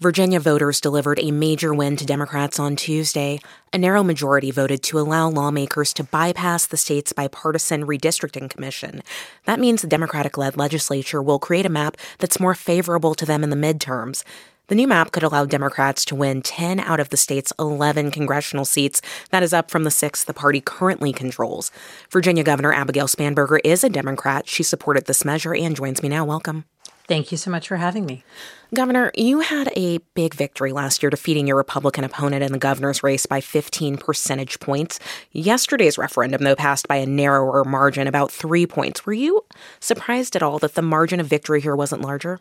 Virginia voters delivered a major win to Democrats on Tuesday. A narrow majority voted to allow lawmakers to bypass the state's bipartisan redistricting commission. That means the Democratic-led legislature will create a map that's more favorable to them in the midterms. The new map could allow Democrats to win 10 out of the state's 11 congressional seats. That is up from the 6 the party currently controls. Virginia Governor Abigail Spanberger is a Democrat. She supported this measure and joins me now. Welcome. Thank you so much for having me. Governor, you had a big victory last year, defeating your Republican opponent in the governor's race by 15 percentage points. Yesterday's referendum, though, passed by a narrower margin, about 3 points. Were you surprised at all that the margin of victory here wasn't larger?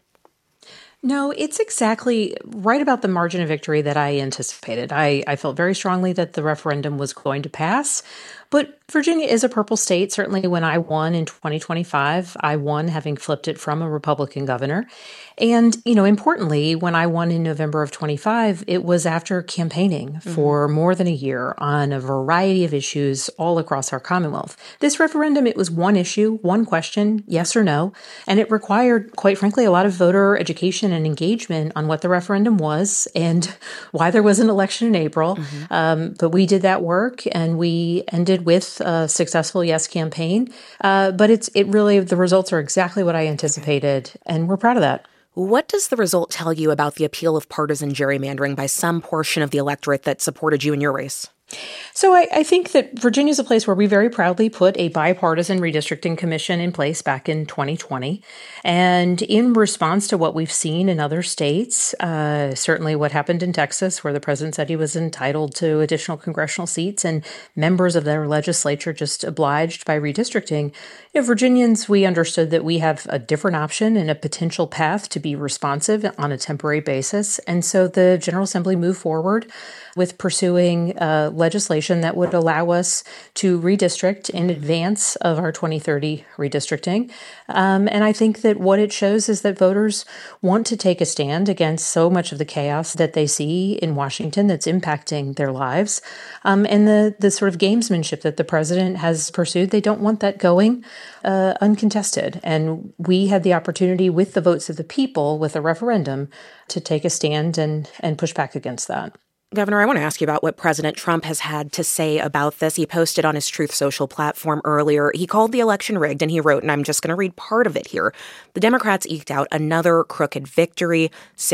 No, it's exactly right about the margin of victory that I anticipated. I felt very strongly that the referendum was going to pass. But Virginia is a purple state. Certainly when I won in 2025, I won having flipped it from a Republican governor. And, importantly, when I won in November of 25, it was after campaigning for more than a year on a variety of issues all across our Commonwealth. This referendum, it was one issue, one question, yes or no. And it required, quite frankly, a lot of voter education and engagement on what the referendum was and why there was an election in April. But we did that work and we ended with a successful yes campaign. But it really, the results are exactly what I anticipated, and we're proud of that. What does the result tell you about the appeal of partisan gerrymandering by some portion of the electorate that supported you in your race? So I think that Virginia is a place where we very proudly put a bipartisan redistricting commission in place back in 2020. And in response to what we've seen in other states, certainly what happened in Texas, where the president said he was entitled to additional congressional seats and members of their legislature just obliged by redistricting, Virginians, we understood that we have a different option and a potential path to be responsive on a temporary basis. And so the General Assembly moved forward with pursuing legislation that would allow us to redistrict in advance of our 2030 redistricting. And I think that what it shows is that voters want to take a stand against so much of the chaos that they see in Washington that's impacting their lives. And the sort of gamesmanship that the president has pursued, they don't want that going uncontested. And we had the opportunity with the votes of the people with a referendum to take a stand and push back against that. Governor, I want to ask you about what President Trump has had to say about this. He posted on his Truth Social platform earlier. He called the election rigged, and he wrote, and I'm just going to read part of it here. The Democrats eked out another crooked victory.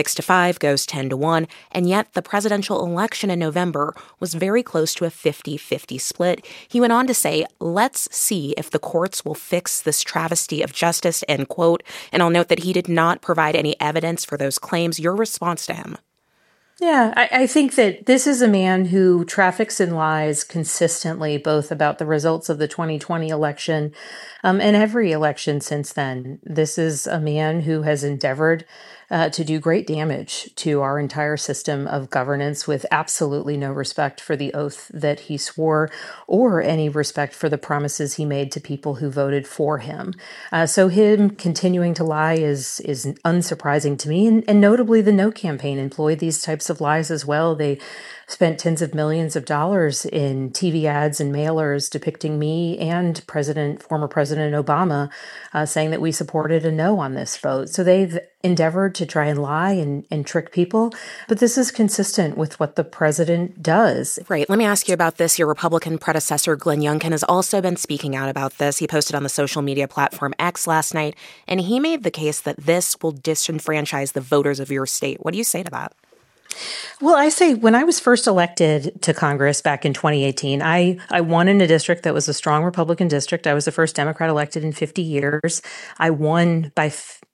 6-5 goes 10-1. And yet the presidential election in November was very close to a 50-50 split. He went on to say, let's see if the courts will fix this travesty of justice, end quote. And I'll note that he did not provide any evidence for those claims. Your response to him? Yeah, I think that this is a man who traffics in lies consistently, both about the results of the 2020 election and every election since then. This is a man who has endeavored to do great damage to our entire system of governance with absolutely no respect for the oath that he swore or any respect for the promises he made to people who voted for him. So him continuing to lie is unsurprising to me. And notably, the No campaign employed these types of lies as well. They spent tens of millions of dollars in TV ads and mailers depicting me and former President Obama, saying that we supported a no on this vote. So they've endeavored to try and lie and trick people. But this is consistent with what the president does. Right. Let me ask you about this. Your Republican predecessor, Glenn Youngkin, has also been speaking out about this. He posted on the social media platform X last night, and he made the case that this will disenfranchise the voters of your state. What do you say to that? Well, I say when I was first elected to Congress back in 2018, I won in a district that was a strong Republican district. I was the first Democrat elected in 50 years. I won by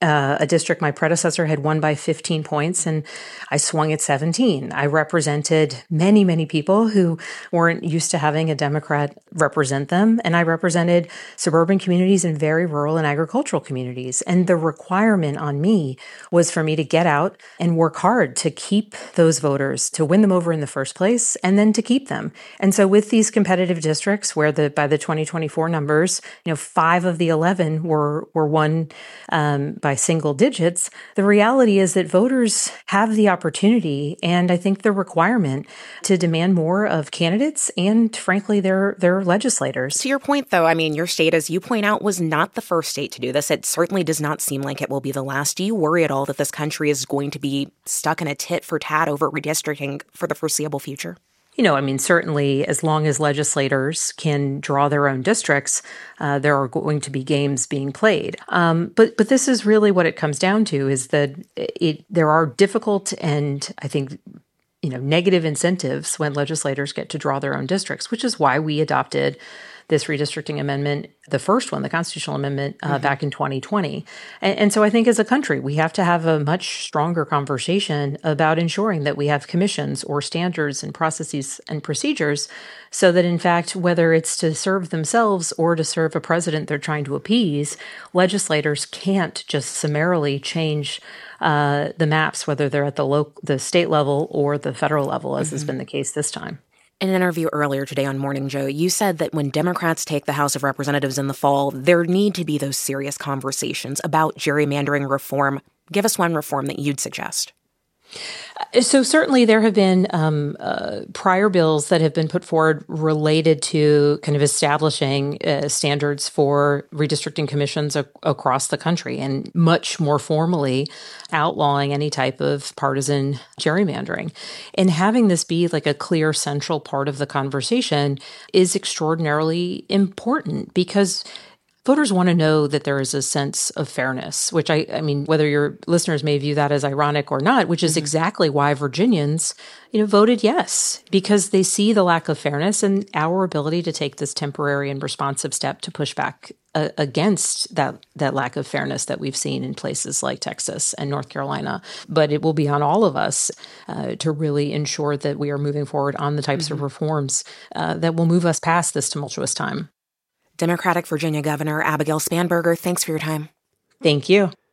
a district my predecessor had won by 15 points, and I swung at 17. I represented many, many people who weren't used to having a Democrat represent them, and I represented suburban communities and very rural and agricultural communities. And the requirement on me was for me to get out and work hard to keep those voters, to win them over in the first place, and then to keep them. And so with these competitive districts where by the 2024 numbers, 5 of the 11 were won by by single digits, the reality is that voters have the opportunity and I think the requirement to demand more of candidates and, frankly, their legislators. To your point, though, I mean, your state, as you point out, was not the first state to do this. It certainly does not seem like it will be the last. Do you worry at all that this country is going to be stuck in a tit for tat over redistricting for the foreseeable future? Certainly as long as legislators can draw their own districts, there are going to be games being played. But this is really what it comes down to, is that there are difficult and I think negative incentives when legislators get to draw their own districts, which is why we adopted this redistricting amendment, the first one, the constitutional amendment, back in 2020. And so I think as a country, we have to have a much stronger conversation about ensuring that we have commissions or standards and processes and procedures so that, in fact, whether it's to serve themselves or to serve a president they're trying to appease, legislators can't just summarily change the maps, whether they're at the state level or the federal level, as has been the case this time. In an interview earlier today on Morning Joe, you said that when Democrats take the House of Representatives in the fall, there need to be those serious conversations about gerrymandering reform. Give us one reform that you'd suggest. So certainly there have been prior bills that have been put forward related to kind of establishing standards for redistricting commissions across the country and much more formally outlawing any type of partisan gerrymandering. And having this be like a clear central part of the conversation is extraordinarily important because voters want to know that there is a sense of fairness, which I mean, whether your listeners may view that as ironic or not, which is exactly why Virginians, voted yes, because they see the lack of fairness and our ability to take this temporary and responsive step to push back against that lack of fairness that we've seen in places like Texas and North Carolina. But it will be on all of us to really ensure that we are moving forward on the types of reforms that will move us past this tumultuous time. Democratic Virginia Governor Abigail Spanberger, thanks for your time. Thank you.